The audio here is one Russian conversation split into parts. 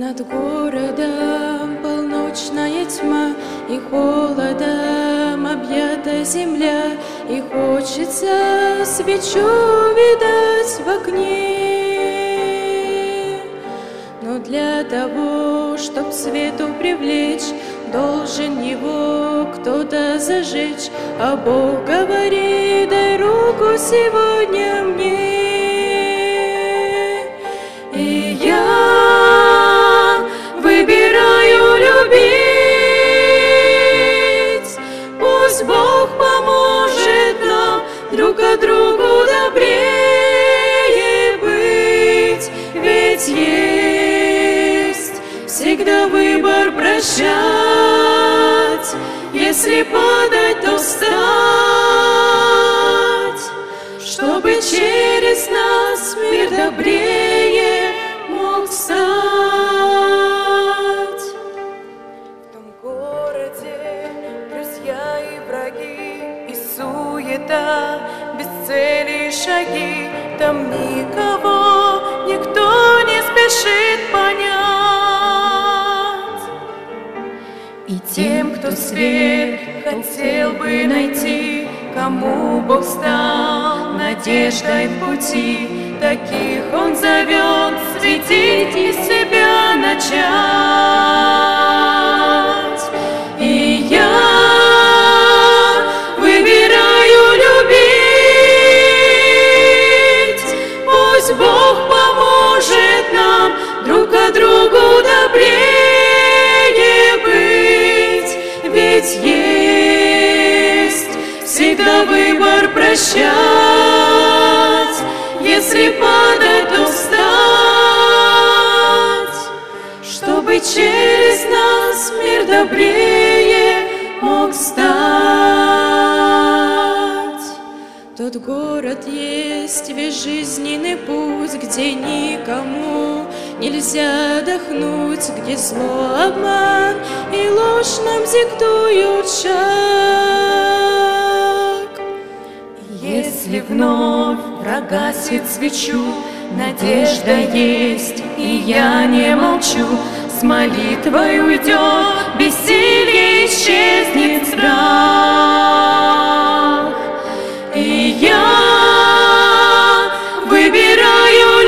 Над городом полночная тьма, и холодом объята земля, и хочется свечу видать в окне. Но для того, чтоб свету привлечь, должен его кто-то зажечь, а Бог говорит: дай руку сегодня мне. И я выбираю любить, пусть Бог поможет нам друг от другу добрее быть, ведь есть всегда выбор прощать, если падать, то встать, чтобы через нас мир добрее мог стать. В том городе друзья и враги, и суета, без цели шаги, там никого никто не спешит понять. И тем, кто свет хотел бы найти, кому Бог стал надеждой в пути, таких Он зовет светить из себя начать. И я выбираю любить, пусть Бог поможет нам друг от другу добрее быть, ведь есть всегда выбор прощать, если падать, то встать, чтобы через нас мир добрее мог стать. Тот город есть весь жизненный путь, где никому нельзя отдохнуть, где зло, обман и ложь нам диктуют шаг. Если вновь прогасит свечу, надежда есть, и я не молчу, с молитвой уйдет бессилие, исчезнет страх. И я выбираю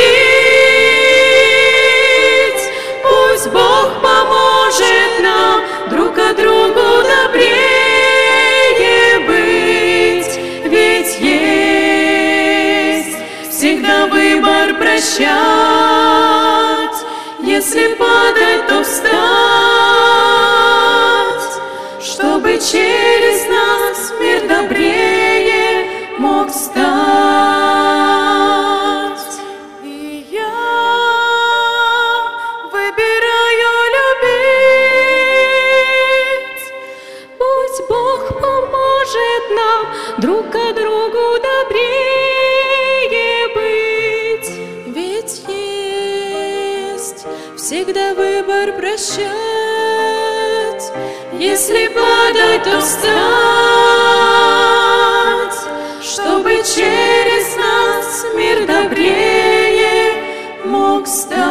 любить, пусть Бог поможет нам друг от другу добрее быть, ведь есть всегда выбор прощать, если падать, то встать, чтобы через нас мир добрее мог стать. И я выбираю любить, пусть Бог поможет нам друг от другу добрее быть, ведь есть всегда выбор прощать, если падать, то встать, чтобы через нас мир добрее мог стать.